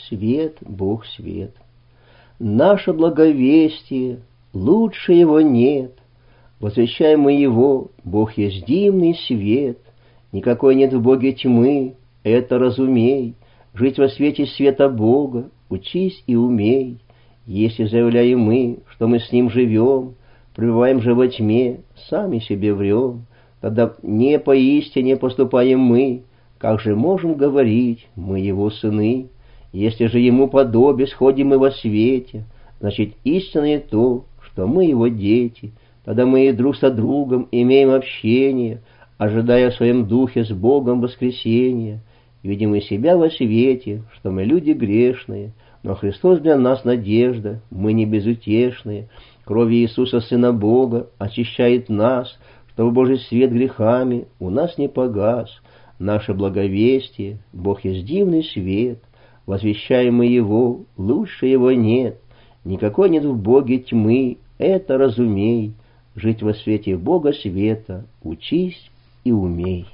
свет, Бог свет. Наше благовестие, лучше его нет. Возвещаем мы его, Бог есть дивный свет. Никакой нет в Боге тьмы, это разумей. Жить во свете света Бога, учись и умей. Если заявляем мы, что мы с Ним живем, пребываем же во тьме, сами себе врем, тогда не поистине поступаем мы. Как же можем говорить, мы Его сыны? Если же Ему подобие сходим мы во свете, значит истинное то, что мы Его дети. Тогда мы и друг со другом имеем общение, ожидая в своем духе с Богом воскресения. Видим и себя во свете, что мы люди грешные, но Христос для нас надежда, мы не безутешные. Кровь Иисуса, Сына Бога, очищает нас, чтобы Божий свет грехами у нас не погас. Наше благовестие, Бог есть дивный свет, возвещаем мы Его, лучше Его нет. Никакой нет в Боге тьмы, это разумей. Жить во свете Бога света, учись и умей.